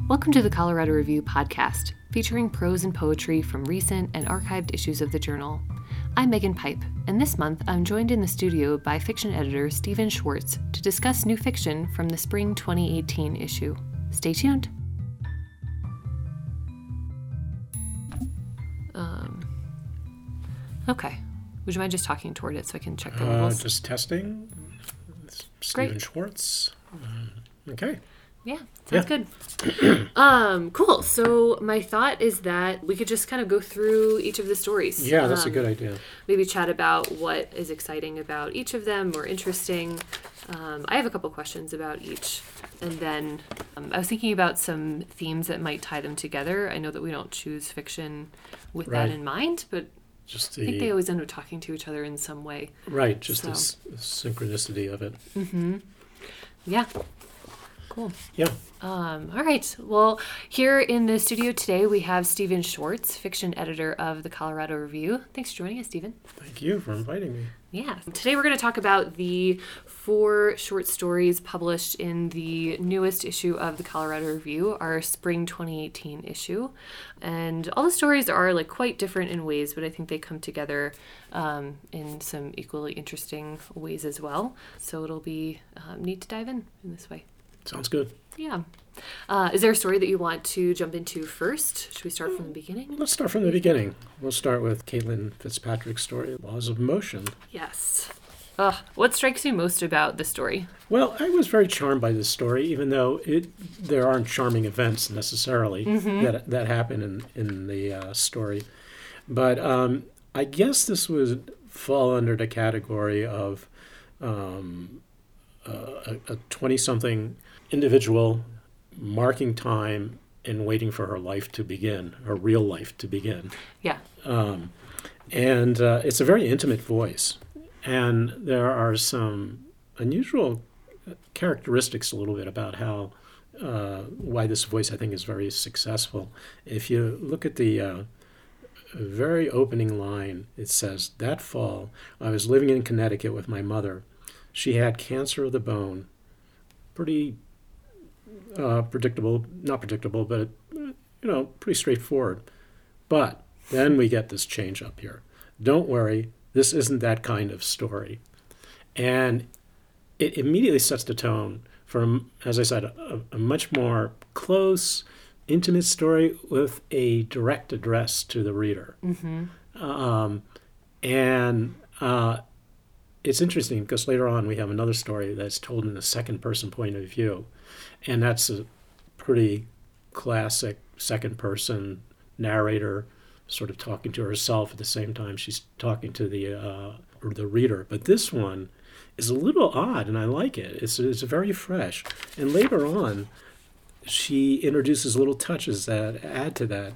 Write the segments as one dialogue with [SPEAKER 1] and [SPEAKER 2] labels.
[SPEAKER 1] Welcome to the Colorado Review podcast, featuring prose and poetry from recent and archived issues of the journal. I'm Megan Pipe, and this month I'm joined in the studio by fiction editor Stephen Schwartz to discuss new fiction from the spring 2018 issue. Stay tuned. Okay. Would you mind just talking toward it so I can check the levels?
[SPEAKER 2] Just testing. Stephen Schwartz. Okay.
[SPEAKER 1] Yeah, sounds good. Cool. So my thought is that we could just kind of go through each of the stories.
[SPEAKER 2] Yeah, that's a good idea.
[SPEAKER 1] Maybe chat about what is exciting about each of them or interesting. I have a couple questions about each. And then I was thinking about some themes that might tie them together. I know that we don't choose fiction with that in mind, but I think they always end up talking to each other in some way.
[SPEAKER 2] Right, just the synchronicity of it.
[SPEAKER 1] Mm-hmm. Yeah. Cool.
[SPEAKER 2] Yeah.
[SPEAKER 1] All right. Well, here in the studio today, we have Stephen Schwartz, fiction editor of the Colorado Review. Thanks for joining us, Stephen.
[SPEAKER 2] Thank you for inviting me.
[SPEAKER 1] Yeah. Today we're going to talk about the 4 short stories published in the newest issue of the Colorado Review, our spring 2018 issue. And all the stories are quite different in ways, but I think they come together in some equally interesting ways as well. So it'll be neat to dive in this way.
[SPEAKER 2] Sounds good.
[SPEAKER 1] Yeah. Is there a story that you want to jump into first? Should we start from the beginning?
[SPEAKER 2] Let's start from the beginning. We'll start with Caitlin Fitzpatrick's story, Laws of Motion.
[SPEAKER 1] Yes. What strikes you most about this story?
[SPEAKER 2] Well, I was very charmed by this story, even though there aren't charming events necessarily that happen in the story. But I guess this would fall under the category of a 20-something individual marking time and waiting for her life to begin, her real life to begin.
[SPEAKER 1] Yeah.
[SPEAKER 2] And it's a very intimate voice. And there are some unusual characteristics a little bit about how why this voice, I think, is very successful. If you look at the very opening line, it says, "That fall, I was living in Connecticut with my mother. She had cancer of the bone." Pretty not predictable, but pretty straightforward. But then we get this change up here. Don't worry, this isn't that kind of story. And it immediately sets the tone for, as I said, a much more close, intimate story with a direct address to the reader. Mm-hmm. It's interesting because later on we have another story that's told in a second-person point of view, and that's a pretty classic second-person narrator sort of talking to herself at the same time she's talking to the reader. But this one is a little odd, and I like it. It's very fresh. And later on, she introduces little touches that add to that.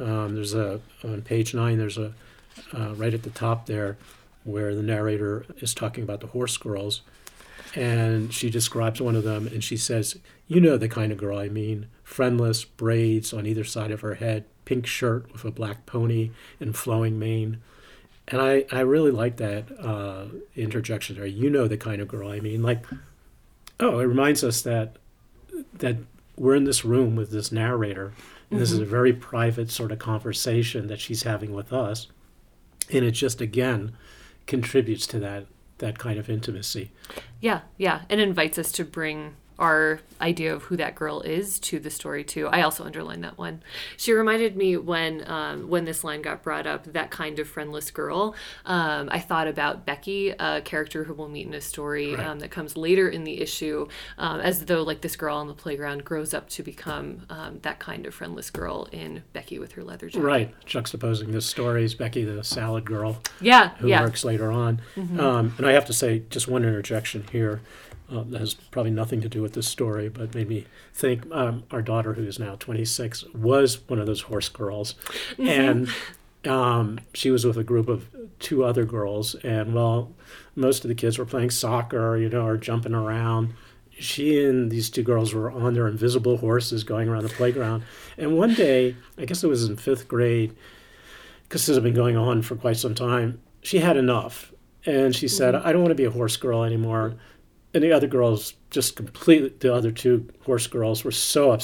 [SPEAKER 2] On page 9, there's a right at the top there, where the narrator is talking about the horse girls, and she describes one of them, and she says, "You know the kind of girl I mean, friendless, braids on either side of her head, pink shirt with a black pony and flowing mane." And I really like that interjection there. You know the kind of girl I mean. It reminds us that we're in this room with this narrator, and this is a very private sort of conversation that she's having with us, and it just, again, contributes to that kind of intimacy. Yeah.
[SPEAKER 1] And invites us to bring our idea of who that girl is to the story too. I also underlined that one. She reminded me when this line got brought up, that kind of friendless girl. I thought about Becky, a character who we'll meet in a story that comes later in the issue, as though this girl on the playground grows up to become that kind of friendless girl in Becky with her leather jacket.
[SPEAKER 2] Right, juxtaposing this story is Becky, the salad girl, who works later on. Mm-hmm. And I have to say, just one interjection here. That has probably nothing to do with this story, but made me think our daughter, who is now 26, was one of those horse girls. Mm-hmm. And she was with a group of 2 other girls, and most of the kids were playing soccer, or jumping around. She and these 2 girls were on their invisible horses going around the playground. And one day, I guess it was in 5th grade, because this has been going on for quite some time, she had enough. And she said, "I don't want to be a horse girl anymore." And the other girls the other 2 horse girls were so upset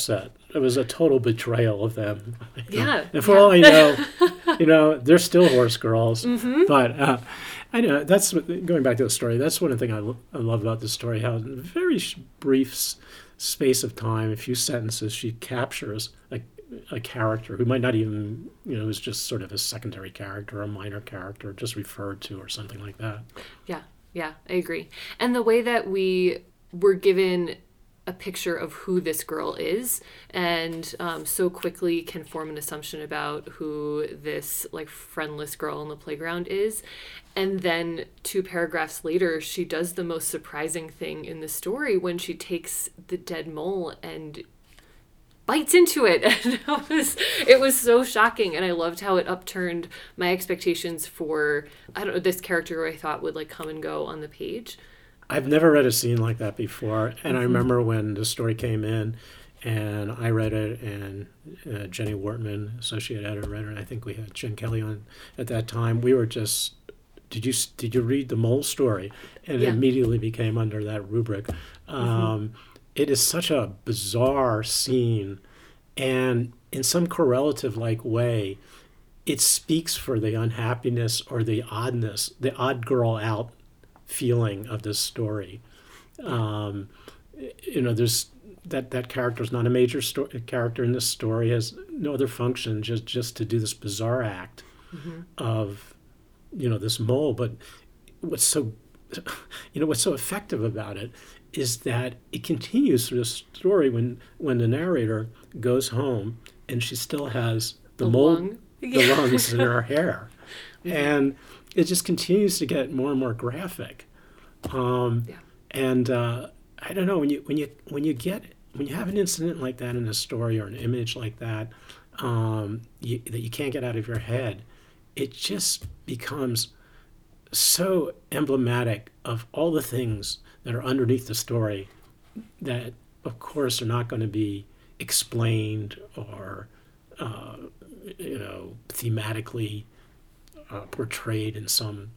[SPEAKER 2] it was a total betrayal of them.
[SPEAKER 1] Yeah.
[SPEAKER 2] And for all I know, they're still horse girls. But I know that's going back to the story. That's one thing I love about this story. How in a very brief space of time, a few sentences, she captures a character who might not even, is just sort of a secondary character, a minor character, just referred to or something like that.
[SPEAKER 1] Yeah, I agree. And the way that we were given a picture of who this girl is, and so quickly can form an assumption about who this friendless girl on the playground is. And then 2 paragraphs later, she does the most surprising thing in the story when she takes the dead mole and bites into it. And it was so shocking, and I loved how it upturned my expectations for, this character who I thought would come and go on the page.
[SPEAKER 2] I've never read a scene like that before, and I remember when the story came in, and I read it, and Jenny Wortman, associate editor, read it, and I think we had Jen Kelly on at that time. We were just, did you read the mole story? And it immediately became under that rubric. It is such a bizarre scene, and in some correlative-like way, it speaks for the unhappiness or the oddness, the odd girl out feeling of this story. There's that character is not a major character in this story, has no other function just to do this bizarre act of this mole. But what's so effective about it is that it continues through the story when the narrator goes home and she still has the mole, the lungs in her hair, and it just continues to get more and more graphic. And I don't know, when you have an incident like that in a story or an image like that, that you can't get out of your head, it just becomes so emblematic of all the things that are underneath the story that, of course, are not going to be explained or, thematically portrayed in some,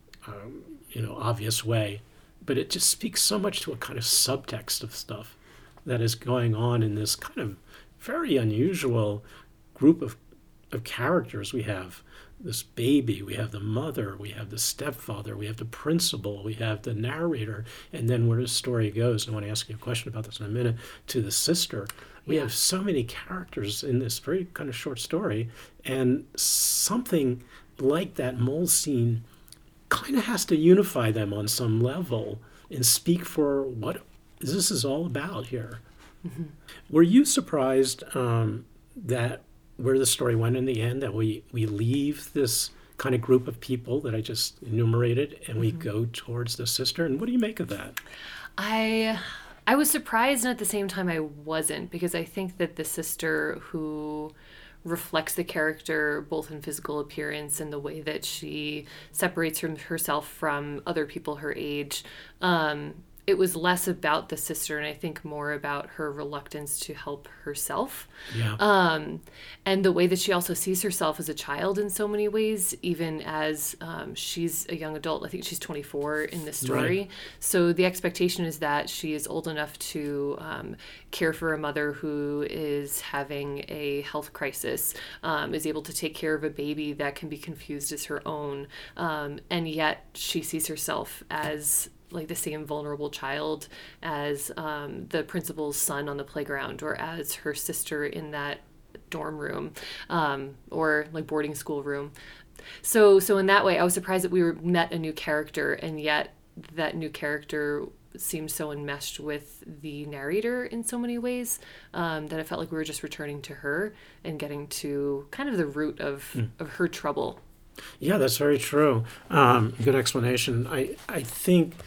[SPEAKER 2] obvious way. But it just speaks so much to a kind of subtext of stuff that is going on in this kind of very unusual group of characters. We have this baby, we have the mother, we have the stepfather, we have the principal, we have the narrator, and then where the story goes, and I want to ask you a question about this in a minute, to the sister. We have so many characters in this very kind of short story, and something like that mole scene kind of has to unify them on some level and speak for what this is all about here. Were you surprised that where the story went in the end, that we leave this kind of group of people that I just enumerated and we go towards the sister? And what do you make of that?
[SPEAKER 1] I was surprised, and at the same time I wasn't, because I think that the sister, who reflects the character both in physical appearance and the way that she separates herself from other people her age, it was less about the sister and I think more about her reluctance to help herself. And the way that she also sees herself as a child in so many ways, even as she's a young adult. I think she's 24 in this story. Right. So the expectation is that she is old enough to care for a mother who is having a health crisis, is able to take care of a baby that can be confused as her own. And yet she sees herself as the same vulnerable child as the principal's son on the playground, or as her sister in that dorm room, or boarding school room. So in that way, I was surprised that we met a new character, and yet that new character seemed so enmeshed with the narrator in so many ways, that I felt like we were just returning to her and getting to kind of the root of her trouble.
[SPEAKER 2] Yeah, that's very true. Good explanation. I think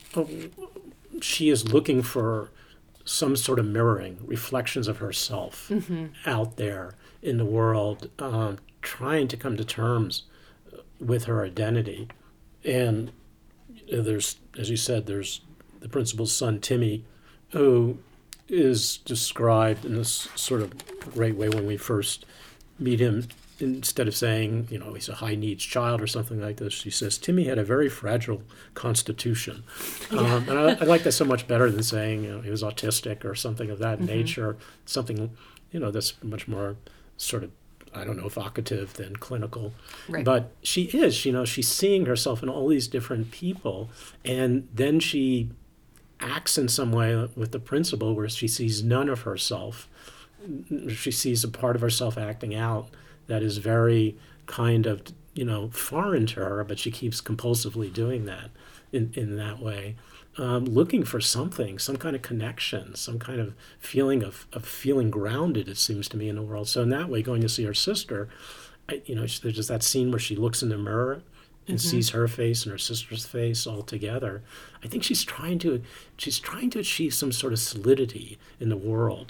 [SPEAKER 2] she is looking for some sort of mirroring, reflections of herself out there in the world, trying to come to terms with her identity. And there's, as you said, there's the principal's son, Timmy, who is described in this sort of great way when we first meet him. Instead of saying, he's a high needs child or something like this, she says, Timmy had a very fragile constitution. And I like that so much better than saying, he was autistic or something of that nature, something that's much more sort of, I don't know, evocative than clinical.
[SPEAKER 1] Right.
[SPEAKER 2] But she is, she's seeing herself in all these different people. And then she acts in some way with the principal where she sees none of herself. She sees a part of herself acting out that is very kind of, foreign to her, but she keeps compulsively doing that in that way. Looking for something, some kind of connection, some kind of feeling of feeling grounded, it seems to me, in the world. So in that way, going to see her sister, there's just that scene where she looks in the mirror and sees her face and her sister's face all together. I think she's trying to achieve some sort of solidity in the world,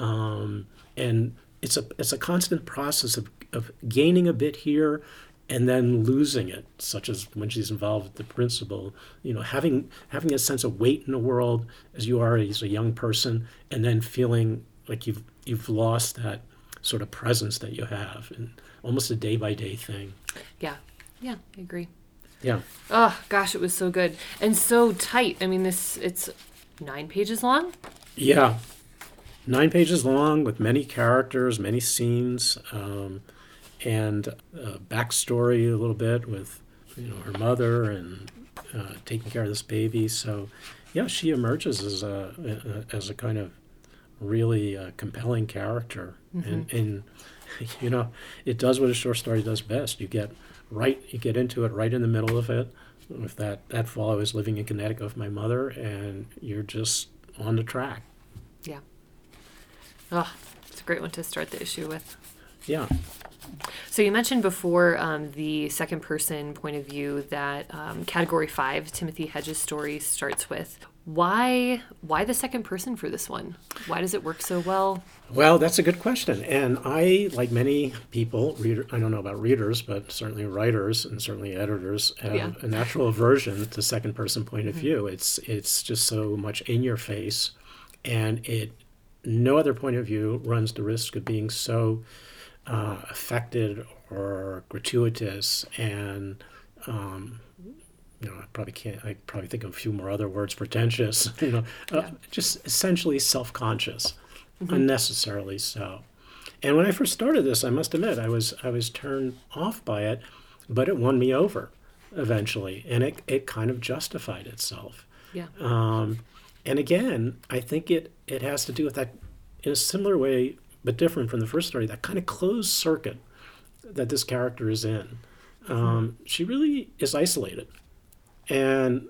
[SPEAKER 2] and it's a constant process of gaining a bit here and then losing it, such as when she's involved with the principal, having a sense of weight in the world as you are as a young person, and then feeling like you've lost that sort of presence that you have, and almost a day-by-day thing.
[SPEAKER 1] Yeah, I agree.
[SPEAKER 2] Yeah.
[SPEAKER 1] Oh, gosh, it was so good. And so tight. I mean, it's 9 pages long?
[SPEAKER 2] Yeah. 9 pages long with many characters, many scenes, and backstory a little bit with her mother and taking care of this baby. So yeah, she emerges as a kind of really compelling character. And it does what a short story does best. You get into it right in the middle of it, with that fall I was living in Connecticut with my mother, and you're just on the track.
[SPEAKER 1] Yeah. Oh, it's a great one to start the issue with.
[SPEAKER 2] Yeah.
[SPEAKER 1] So you mentioned before the second person point of view that Category 5, Timothy Hedges' story, starts with. Why the second person for this one? Why does it work so well?
[SPEAKER 2] Well, that's a good question. And I, like many people, I don't know about readers, but certainly writers and certainly editors, have a natural aversion to second person point of view. It's just so much in your face, and no other point of view runs the risk of being so affected or gratuitous, and I probably think of a few more other words, pretentious, just essentially self-conscious, unnecessarily so. And when I first started this, I must admit, I was turned off by it, but it won me over eventually, and it kind of justified itself.
[SPEAKER 1] Yeah.
[SPEAKER 2] And again, I think it has to do with that, in a similar way, but different from the first story, that kind of closed circuit that this character is in. She really is isolated, and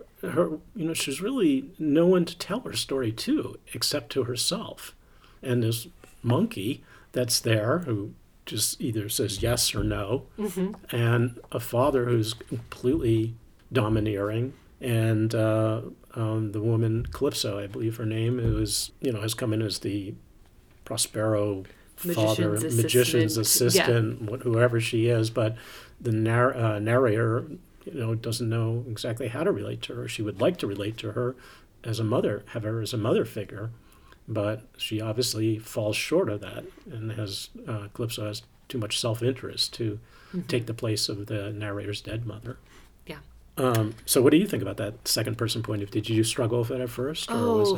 [SPEAKER 2] her she's really no one to tell her story to except to herself, and this monkey that's there who just either says yes or no, and a father who's completely domineering, and the woman Calypso, I believe her name, who is has come in as the Prospero magician's assistant, whoever she is, but the narrator, doesn't know exactly how to relate to her. She would like to relate to her as a mother, have her as a mother figure, but she obviously falls short of that, and Calypso has too much self-interest to take the place of the narrator's dead mother.
[SPEAKER 1] Yeah.
[SPEAKER 2] So what do you think about that second person point of view? Did you struggle with it at first?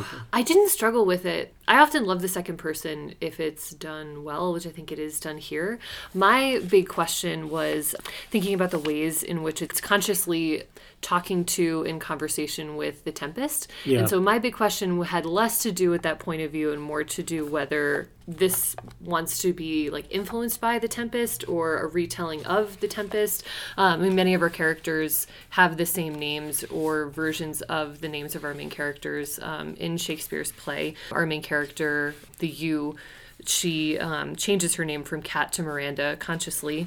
[SPEAKER 1] I didn't struggle with it. I often love the second person if it's done well, which I think it is done here. My big question was thinking about the ways in which it's consciously talking to in conversation with the Tempest. Yeah. And so my big question had less to do with that point of view and more to do whether this wants to be like influenced by the Tempest or a retelling of the Tempest. Many of our characters have the same names or versions of the names of our main characters in Shakespeare's play. Our main character, the Ewe, she changes her name from Cat to Miranda consciously.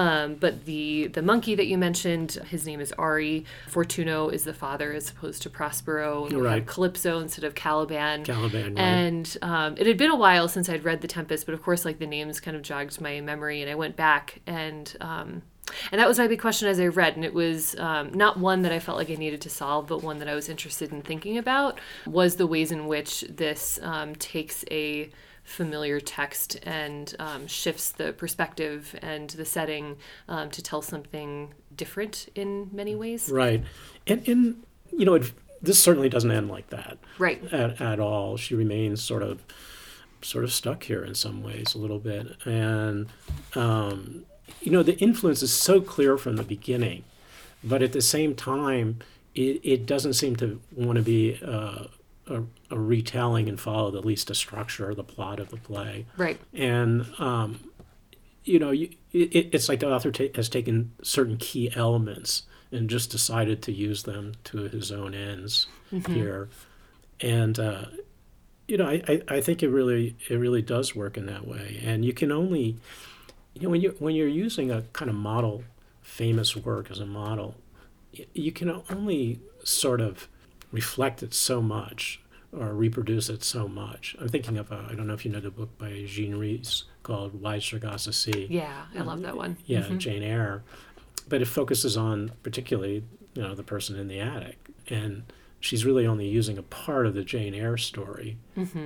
[SPEAKER 1] But the monkey that you mentioned, his name is Ari. Fortuno is the father as opposed to Prospero. And we have Calypso instead of Caliban. Right. And it had been a while since I'd read The Tempest, but of course, the names kind of jogged my memory, and I went back and that was my big question as I read, and it was not one that I felt like I needed to solve, but one that I was interested in thinking about, was the ways in which this takes a familiar text and shifts the perspective and the setting to tell something different in many ways. Right.
[SPEAKER 2] And this certainly doesn't end like that.
[SPEAKER 1] Right.
[SPEAKER 2] At all. She remains sort of sort of stuck here in some ways a little bit. And, the influence is so clear from the beginning, but at the same time, it doesn't seem to want to be a retelling and follow at least a structure or the plot of the play.
[SPEAKER 1] Right.
[SPEAKER 2] And, it's like the author has taken certain key elements and just decided to use them to his own ends here. And, I think it really does work in that way. And you can only, when you're using a kind of model, famous work as a model, you can only sort of reflect it so much or reproduce it so much. I'm thinking of, I don't know if you know the book by Jean Rhys called Why Sargasso Sea.
[SPEAKER 1] Yeah, I love that one.
[SPEAKER 2] Yeah, Jane Eyre. But it focuses on particularly, the person in the attic. And she's really only using a part of the Jane Eyre story.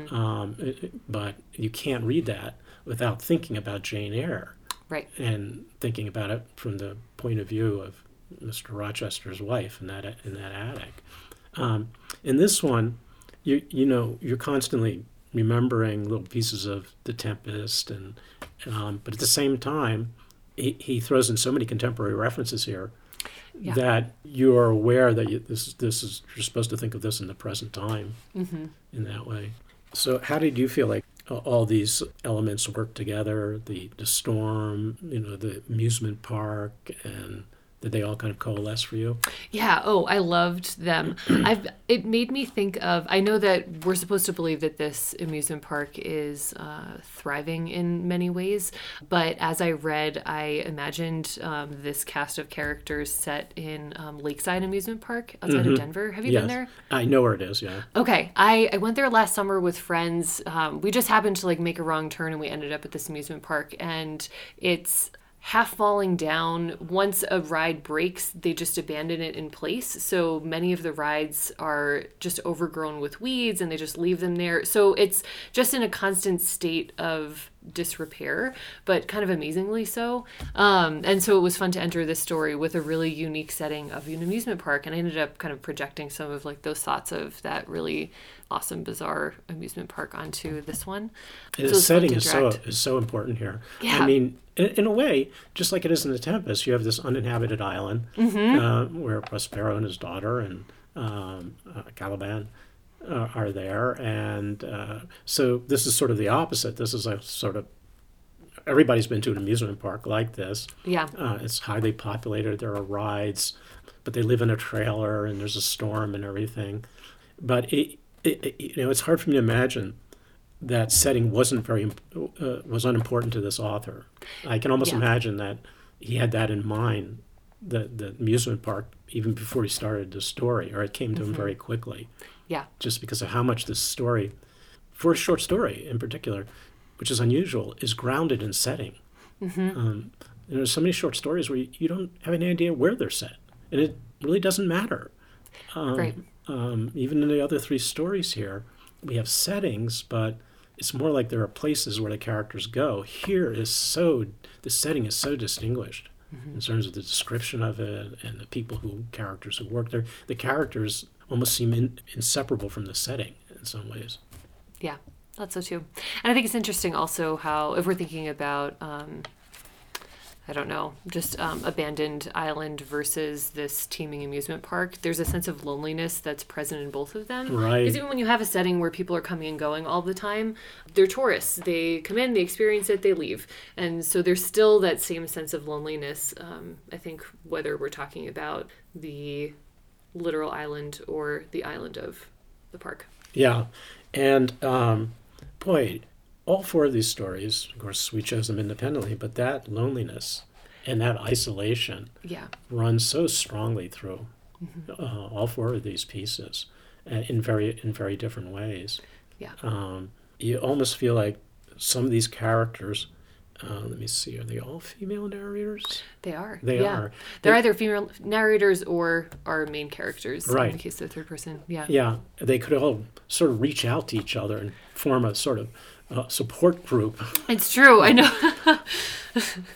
[SPEAKER 2] But you can't read that without thinking about Jane Eyre.
[SPEAKER 1] Right.
[SPEAKER 2] And thinking about it from the point of view of Mr. Rochester's wife in that attic. In this one, you're constantly remembering little pieces of The Tempest, and but at the same time, he throws in so many contemporary references here that you are aware that you're supposed to think of this in the present time in that way. So, how did you feel like all these elements work together? The storm, the amusement park, and did they all kind of coalesce for you?
[SPEAKER 1] Yeah. Oh, I loved them. It made me think of, I know that we're supposed to believe that this amusement park is thriving in many ways, but as I read, I imagined this cast of characters set in Lakeside Amusement Park outside of Denver. Have you been there?
[SPEAKER 2] I know where it is, yeah.
[SPEAKER 1] Okay. I went there last summer with friends. We just happened to make a wrong turn and we ended up at this amusement park, and it's half falling down. Once a ride breaks, they just abandon it in place. So many of the rides are just overgrown with weeds and they just leave them there. So it's just in a constant state of disrepair, but kind of amazingly so. And so it was fun to enter this story with a really unique setting of an amusement park. And I ended up kind of projecting some of those thoughts of that really awesome, bizarre amusement park onto this one.
[SPEAKER 2] The setting is so important here.
[SPEAKER 1] Yeah.
[SPEAKER 2] I mean, in a way, just like it is in The Tempest, you have this uninhabited island where Prospero and his daughter and Caliban are there. And so this is sort of the opposite. This is a sort of, everybody's been to an amusement park like this.
[SPEAKER 1] Yeah.
[SPEAKER 2] It's highly populated. There are rides, but they live in a trailer and there's a storm and everything. But it's hard for me to imagine that setting was unimportant to this author. I can almost imagine that he had that in mind, the amusement park, even before he started the story, or it came to him very quickly.
[SPEAKER 1] Yeah.
[SPEAKER 2] Just because of how much this story, for a short story in particular, which is unusual, is grounded in setting. There's so many short stories where you don't have any idea where they're set, and it really doesn't matter.
[SPEAKER 1] Right.
[SPEAKER 2] Even in the other three stories here, we have settings, but it's more like there are places where the characters go. Here the setting is so distinguished in terms of the description of it and the characters who work there. The characters almost seem inseparable from the setting in some ways.
[SPEAKER 1] Yeah, that's so too. And I think it's interesting also how, if we're thinking about just abandoned island versus this teeming amusement park, there's a sense of loneliness that's present in both of them.
[SPEAKER 2] Right.
[SPEAKER 1] Because even when you have a setting where people are coming and going all the time, they're tourists. They come in, they experience it, they leave. And so there's still that same sense of loneliness, I think, whether we're talking about the literal island or the island of the park.
[SPEAKER 2] Yeah. And, all four of these stories, of course, we chose them independently, but that loneliness and that isolation runs so strongly through all four of these pieces in very different ways.
[SPEAKER 1] Yeah.
[SPEAKER 2] You almost feel like some of these characters, let me see, are they all female narrators?
[SPEAKER 1] They are.
[SPEAKER 2] They are.
[SPEAKER 1] They're either female narrators or our main characters,
[SPEAKER 2] right.
[SPEAKER 1] in the case of the third person. Yeah.
[SPEAKER 2] Yeah. They could all sort of reach out to each other and form a sort of support group.
[SPEAKER 1] It's true. I know.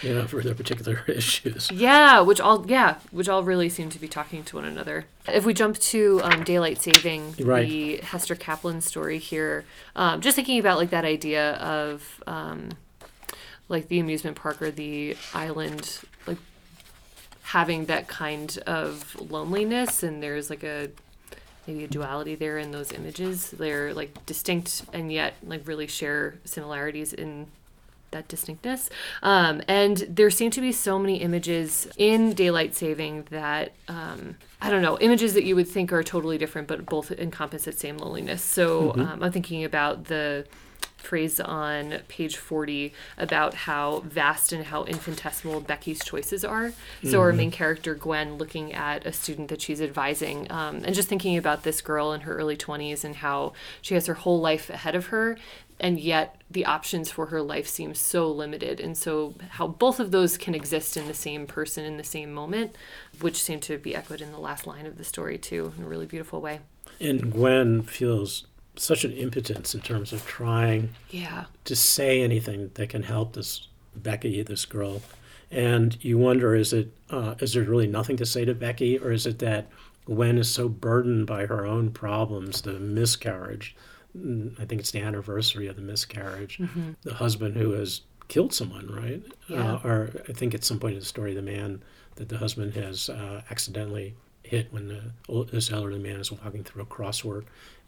[SPEAKER 2] for their particular issues.
[SPEAKER 1] Which all really seem to be talking to one another. If we jump to Daylight Saving,
[SPEAKER 2] Right.
[SPEAKER 1] the Hester Kaplan story here, just thinking about like that idea of like the amusement park or the island, like having that kind of loneliness, and there's like maybe a duality there in those images. They're like distinct and yet like really share similarities in that distinctness. And there seem to be so many images in Daylight Saving that, I don't know, images that you would think are totally different, but both encompass that same loneliness. So I'm thinking about the phrase on page 40 about how vast and how infinitesimal Becky's choices are. So our main character, Gwen, looking at a student that she's advising, and just thinking about this girl in her early 20s and how she has her whole life ahead of her, and yet the options for her life seem so limited. And so how both of those can exist in the same person in the same moment, which seem to be echoed in the last line of the story too, in a really beautiful way.
[SPEAKER 2] And Gwen feels such an impotence in terms of trying to say anything that can help this Becky, this girl. And you wonder, is there really nothing to say to Becky, or is it that Gwen is so burdened by her own problems, the miscarriage? I think it's the anniversary of the miscarriage. The husband who has killed someone, right? Or I think at some point in the story, the man that the husband has accidentally hit when this elderly man is walking through a crosswalk.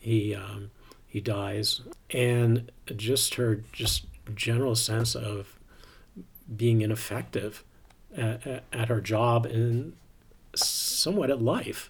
[SPEAKER 2] He dies, and just her general sense of being ineffective at her job and somewhat at life,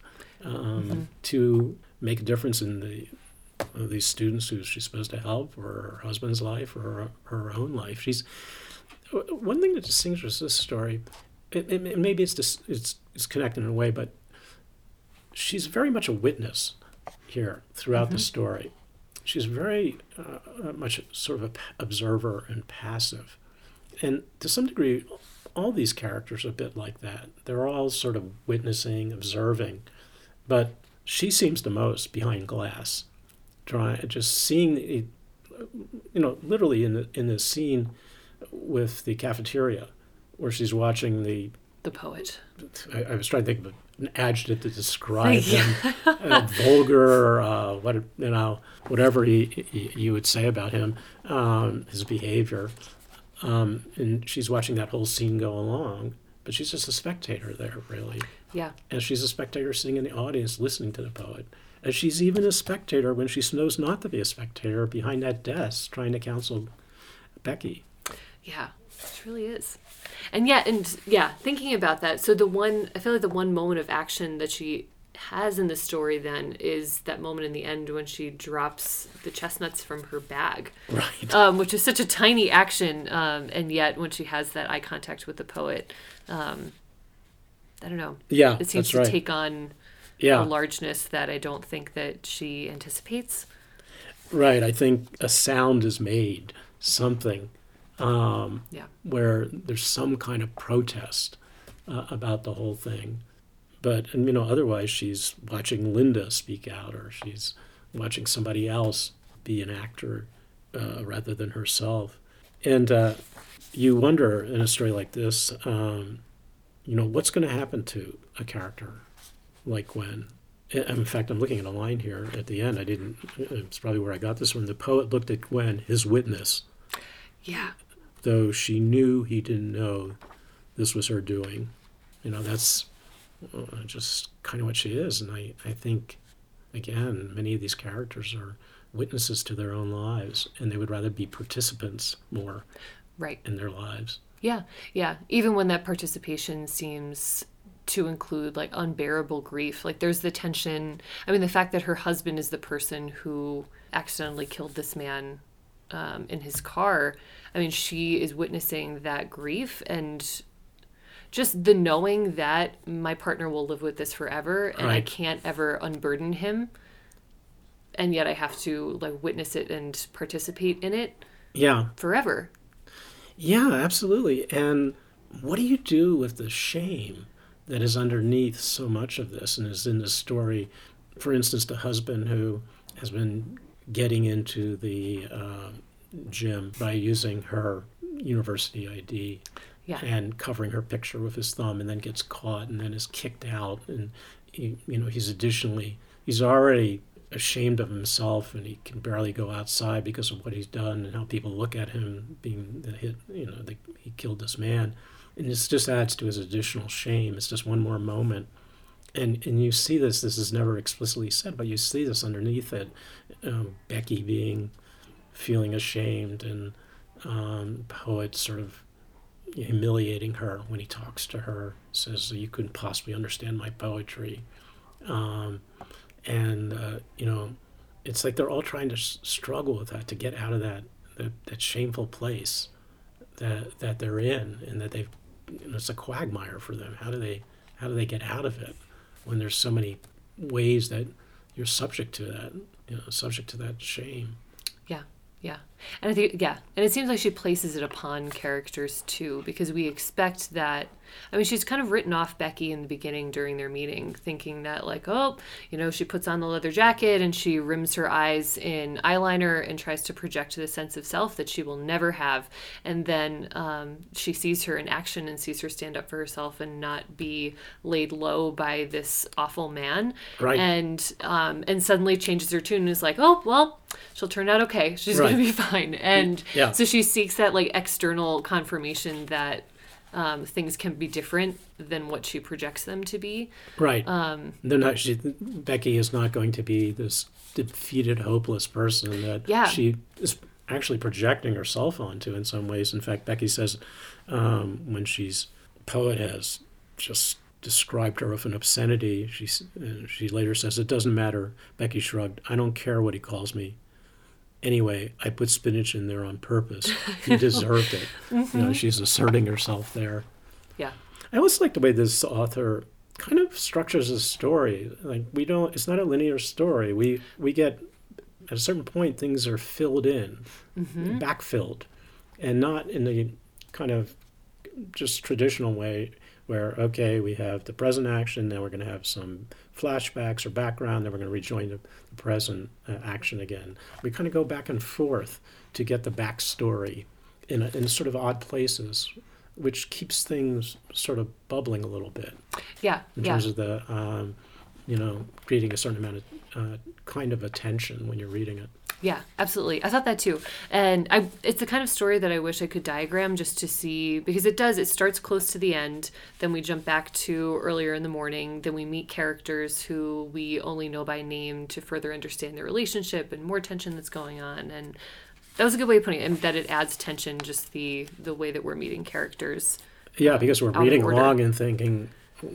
[SPEAKER 2] to make a difference in these students who she's supposed to help, or her husband's life, or her own life. One thing that distinguishes this story, maybe it's connected in a way, but she's very much a witness here throughout the story. She's very much sort of an observer and passive. And to some degree, all these characters are a bit like that. They're all sort of witnessing, observing. But she seems the most behind glass, just seeing, literally in the scene with the cafeteria, where she's watching the
[SPEAKER 1] poet.
[SPEAKER 2] I was trying to think of an adjective to describe him, vulgar, whatever you would say about him, his behavior. And she's watching that whole scene go along, but she's just a spectator there, really.
[SPEAKER 1] Yeah.
[SPEAKER 2] And she's a spectator sitting in the audience listening to the poet. And she's even a spectator when she knows not to be a spectator behind that desk trying to counsel Becky.
[SPEAKER 1] Yeah, it really is. And thinking about that, so I feel like the one moment of action that she has in the story then is that moment in the end when she drops the chestnuts from her bag.
[SPEAKER 2] Right.
[SPEAKER 1] Which is such a tiny action, and yet when she has that eye contact with the poet, I don't know.
[SPEAKER 2] Yeah,
[SPEAKER 1] it seems to take on a largeness that I don't think that she anticipates.
[SPEAKER 2] Right. I think a sound is made, something. Where there's some kind of protest about the whole thing. But, otherwise she's watching Linda speak out, or she's watching somebody else be an actor rather than herself. And you wonder in a story like this, what's going to happen to a character like Gwen? In fact, I'm looking at a line here at the end. It's probably where I got this one. The poet looked at Gwen, his witness.
[SPEAKER 1] Yeah.
[SPEAKER 2] Though she knew he didn't know this was her doing. That's just kind of what she is. And I think, again, many of these characters are witnesses to their own lives, and they would rather be participants more in their lives.
[SPEAKER 1] Yeah. Even when that participation seems to include like unbearable grief. Like there's the tension. I mean, the fact that her husband is the person who accidentally killed this man in his car. I mean, she is witnessing that grief, and just the knowing that my partner will live with this forever, and I can't ever unburden him, and yet I have to like witness it and participate in it.
[SPEAKER 2] Yeah.
[SPEAKER 1] Forever.
[SPEAKER 2] Yeah, absolutely. And what do you do with the shame that is underneath so much of this and is in the story? For instance, the husband who has been getting into the gym by using her university ID.
[SPEAKER 1] Yeah.
[SPEAKER 2] and covering her picture with his thumb, and then gets caught and then is kicked out. And he's already ashamed of himself, and he can barely go outside because of what he's done and how people look at him being the hit. He killed this man, and this just adds to his additional shame. It's just one more moment. And you see this. This is never explicitly said, but you see this underneath it. Becky feeling ashamed, and Poet sort of humiliating her when he talks to her. Says, "You couldn't possibly understand my poetry," it's like they're all trying to struggle with that, to get out of that shameful place that they're in, and that they've. It's a quagmire for them. How do they get out of it when there's so many ways that you're subject to that, subject to that shame?
[SPEAKER 1] Yeah. And I think, and it seems like she places it upon characters too, because we expect that. I mean, she's kind of written off Becky in the beginning during their meeting, thinking that she puts on the leather jacket and she rims her eyes in eyeliner and tries to project the sense of self that she will never have. And then she sees her in action and sees her stand up for herself and not be laid low by this awful man.
[SPEAKER 2] Right.
[SPEAKER 1] And suddenly changes her tune and is like, oh, well, she'll turn out okay. She's going to be fine. And so she seeks that external confirmation that things can be different than what she projects them to be.
[SPEAKER 2] Right. Becky is not going to be this defeated, hopeless person that she is actually projecting herself onto in some ways. In fact, Becky says when Poet has just described her with an obscenity, she later says, "It doesn't matter." Becky shrugged. "I don't care what he calls me. Anyway, I put spinach in there on purpose. He deserved it." Mm-hmm. She's asserting herself there.
[SPEAKER 1] Yeah.
[SPEAKER 2] I always like the way this author kind of structures a story. It's not a linear story. We get, at a certain point, things are filled in, backfilled, and not in the kind of just traditional way where, okay, we have the present action, then we're going to have some flashbacks or background, then we're going to rejoin the present action again. We kind of go back and forth to get the backstory in sort of odd places, which keeps things sort of bubbling a little bit.
[SPEAKER 1] Yeah.
[SPEAKER 2] In terms of the, creating a certain amount of kind of attention when you're reading it.
[SPEAKER 1] Yeah, absolutely. I thought that too. And it's the kind of story that I wish I could diagram just to see, because it starts close to the end, then we jump back to earlier in the morning, then we meet characters who we only know by name to further understand their relationship and more tension that's going on. And that was a good way of putting it, and that it adds tension, just the way that we're meeting characters.
[SPEAKER 2] Yeah, because we're reading along and thinking,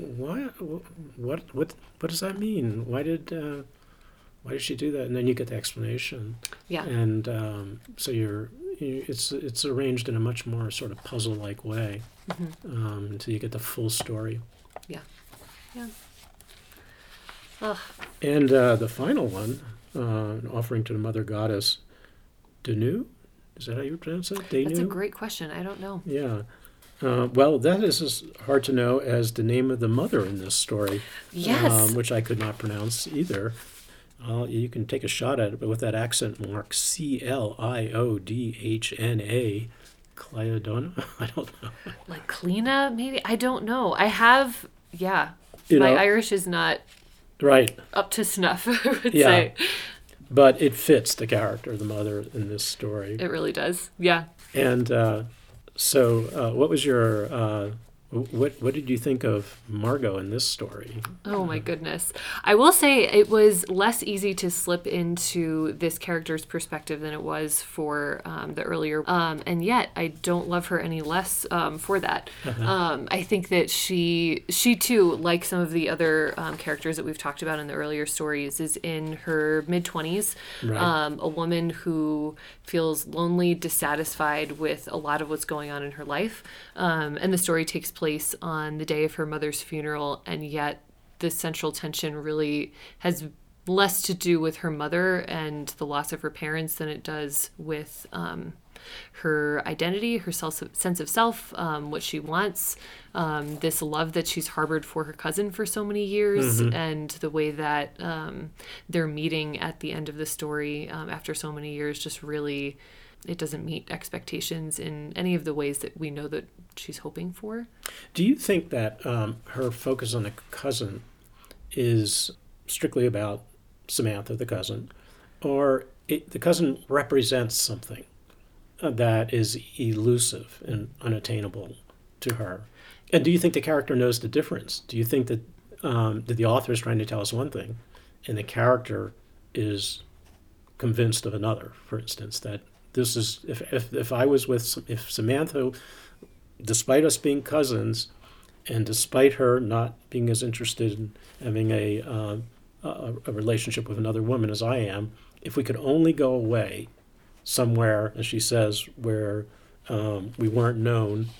[SPEAKER 2] what does that mean? Why did she do that? And then you get the explanation. Yeah. And so it's arranged in a much more sort of puzzle-like way until you get the full story.
[SPEAKER 1] Yeah. Yeah. Ugh.
[SPEAKER 2] And the final one, offering to the Mother Goddess, Danu? Is that how you pronounce it? Danu?
[SPEAKER 1] That's a great question. I don't know.
[SPEAKER 2] Yeah. Well, that is as hard to know as the name of the mother in this story.
[SPEAKER 1] Yes.
[SPEAKER 2] Which I could not pronounce either. You can take a shot at it, but with that accent mark, Cliodhna, Cliodona? I don't know.
[SPEAKER 1] Like Clina, maybe? I don't know. I have, my Irish is not up to snuff, I would say.
[SPEAKER 2] But it fits the character, the mother, in this story.
[SPEAKER 1] It really does, yeah.
[SPEAKER 2] And so what was your... What did you think of Margot in this story?
[SPEAKER 1] Oh my goodness. I will say it was less easy to slip into this character's perspective than it was for the earlier. And yet I don't love her any less for that. I think that she too, like some of the other characters that we've talked about in the earlier stories, is in her mid-20s. Right. A woman who feels lonely, dissatisfied with a lot of what's going on in her life. And the story takes place on the day of her mother's funeral, and yet the central tension really has less to do with her mother and the loss of her parents than it does with her identity, her sense of self, what she wants, this love that she's harbored for her cousin for so many years, and the way that their meeting at the end of the story after so many years just really it doesn't meet expectations in any of the ways that we know that she's hoping for.
[SPEAKER 2] Do you think that her focus on the cousin is strictly about Samantha, the cousin, or the cousin represents something that is elusive and unattainable to her? And do you think the character knows the difference? Do you think that the author is trying to tell us one thing and the character is convinced of another? For instance, that this is, if Samantha, despite us being cousins and despite her not being as interested in having a relationship with another woman as I am, if we could only go away somewhere, as she says, where we weren't known,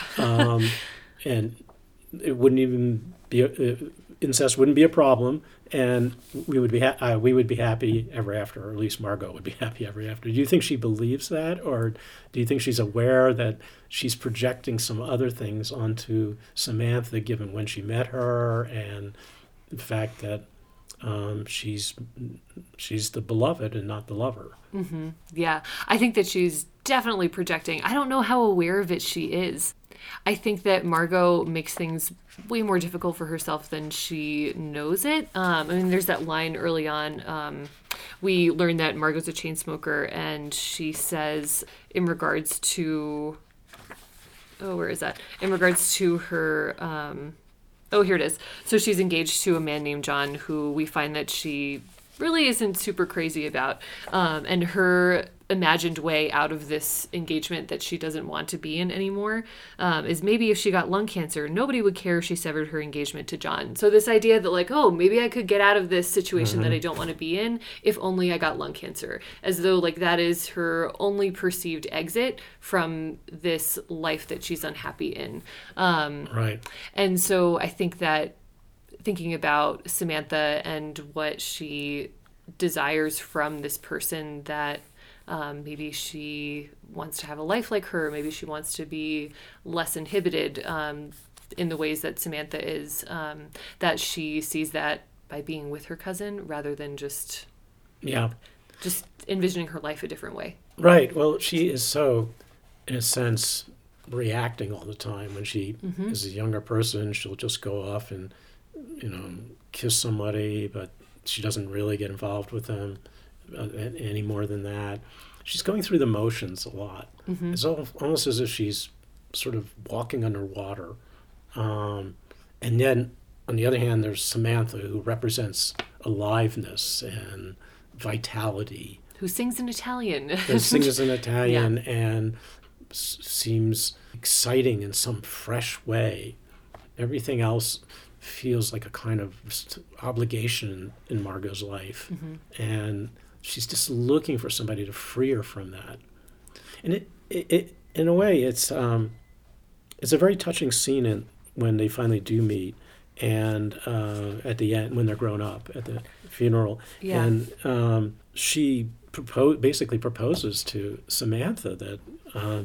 [SPEAKER 2] and it wouldn't even be incest wouldn't be a problem, and we would be happy ever after, or at least Margot would be happy ever after. Do you think she believes that, or do you think she's aware that she's projecting some other things onto Samantha, given when she met her, and the fact that she's the beloved and not the lover?
[SPEAKER 1] Mm-hmm. Yeah, I think that she's definitely projecting. I don't know how aware of it she is. I think that Margot makes things way more difficult for herself than she knows it. I mean, there's that line early on. We learn that Margot's a chain smoker, and she says in regards to... Oh, where is that? In regards to her... Oh, here it is. So she's engaged to a man named John, who we find that she really isn't super crazy about. And her imagined way out of this engagement that she doesn't want to be in anymore is maybe if she got lung cancer, nobody would care if she severed her engagement to John. So this idea that like, oh, maybe I could get out of this situation that I don't want to be in if only I got lung cancer, as though like that is her only perceived exit from this life that she's unhappy in.
[SPEAKER 2] Right.
[SPEAKER 1] And so I think that thinking about Samantha and what she desires from this person, that maybe she wants to have a life like her, maybe she wants to be less inhibited in the ways that Samantha is, that she sees that by being with her cousin rather than just envisioning her life a different way.
[SPEAKER 2] Right. Well, she is so, in a sense, reacting all the time. When she is a younger person, she'll just go off and kiss somebody, but she doesn't really get involved with them any more than that. She's going through the motions a lot. It's almost as if she's sort of walking underwater. And then, on the other hand, there's Samantha, who represents aliveness and vitality.
[SPEAKER 1] Who sings in Italian.
[SPEAKER 2] And seems exciting in some fresh way. Everything else feels like a kind of obligation in Margot's life. And she's just looking for somebody to free her from that. And it in a way, it's a very touching scene when they finally do meet, and at the end, when they're grown up, at the funeral.
[SPEAKER 1] Yeah.
[SPEAKER 2] And she basically proposes to Samantha that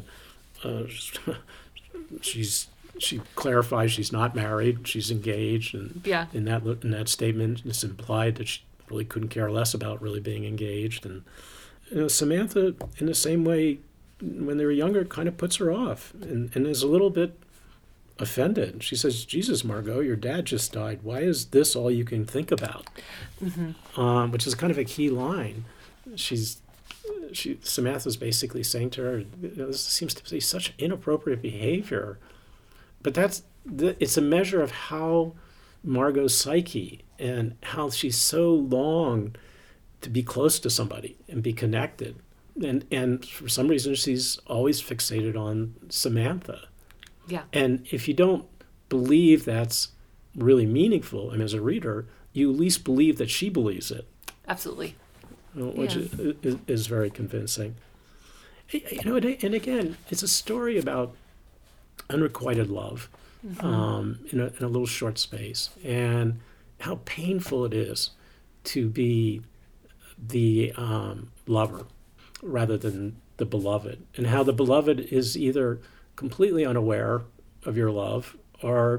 [SPEAKER 2] she clarifies she's not married, she's engaged, and in that statement it's implied that she really couldn't care less about really being engaged. And Samantha, in the same way, when they were younger, kind of puts her off and is a little bit offended. She says, "Jesus, Margot, your dad just died. Why is this all you can think about?" Which is kind of a key line. Samantha's basically saying to her, "This seems to be such inappropriate behavior." But it's a measure of how Margot's psyche and how she's so longed to be close to somebody and be connected. And for some reason, she's always fixated on Samantha.
[SPEAKER 1] Yeah.
[SPEAKER 2] And if you don't believe that's really meaningful, and as a reader, you at least believe that she believes it.
[SPEAKER 1] Absolutely.
[SPEAKER 2] Which is very convincing. And again, it's a story about unrequited love in a little short space, and how painful it is to be the lover rather than the beloved, and how the beloved is either completely unaware of your love or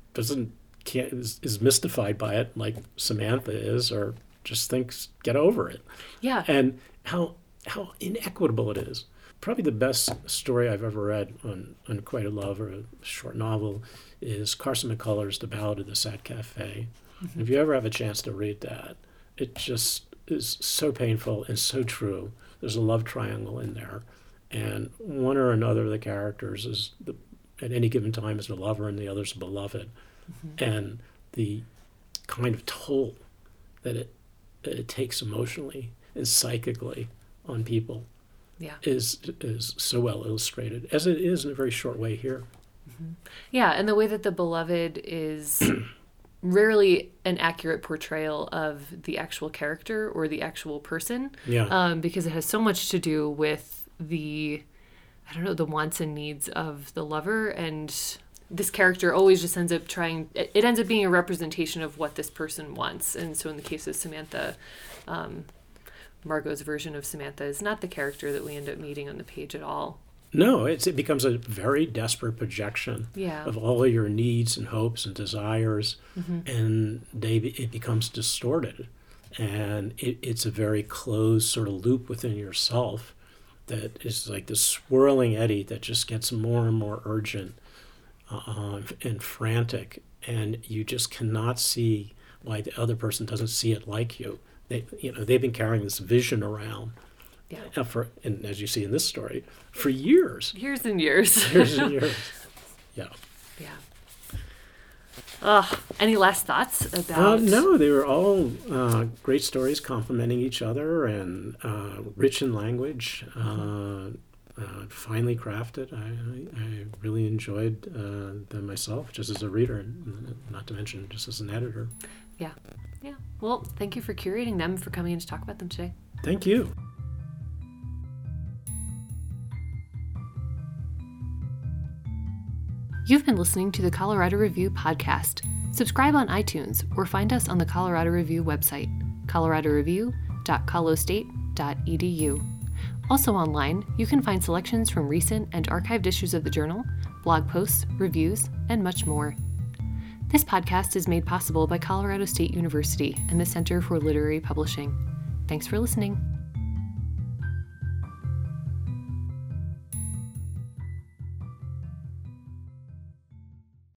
[SPEAKER 2] is mystified by it, like Samantha is, or just thinks get over it.
[SPEAKER 1] Yeah.
[SPEAKER 2] And how inequitable it is. probably the best story I've ever read on unrequited love, or a short novel, is Carson McCullers' The Ballad of the Sad Cafe. If you ever have a chance to read that, it just is so painful and so true. There's a love triangle in there, and one or another of the characters is at any given time is the lover and the other's beloved, and the kind of toll that it takes emotionally and psychically on people is so well illustrated, as it is in a very short way here.
[SPEAKER 1] Yeah, and the way that the beloved is rarely an accurate portrayal of the actual character or the actual person, because it has so much to do with the wants and needs of the lover, and this character always just ends up it ends up being a representation of what this person wants. And so in the case of Samantha, Margot's version of Samantha is not the character that we end up meeting on the page at all.
[SPEAKER 2] No, it becomes a very desperate projection of all of your needs and hopes and desires, and it becomes distorted. And it's a very closed sort of loop within yourself that is like this swirling eddy that just gets more and more urgent and frantic, and you just cannot see why the other person doesn't see it like you. They've been carrying this vision around, and as you see in this story, for years.
[SPEAKER 1] Years and years.
[SPEAKER 2] Years and years. Yeah.
[SPEAKER 1] Any last thoughts about?
[SPEAKER 2] No, they were all great stories complementing each other, and rich in language, finely crafted. I really enjoyed them myself, just as a reader, not to mention just as an editor.
[SPEAKER 1] Yeah. Well, thank you for curating them, for coming in to talk about them today.
[SPEAKER 2] Thank you.
[SPEAKER 1] You've been listening to the Colorado Review podcast. Subscribe on iTunes or find us on the Colorado Review website, coloradoreview.colostate.edu. Also online, you can find selections from recent and archived issues of the journal, blog posts, reviews, and much more. This podcast is made possible by Colorado State University and the Center for Literary Publishing. Thanks for listening.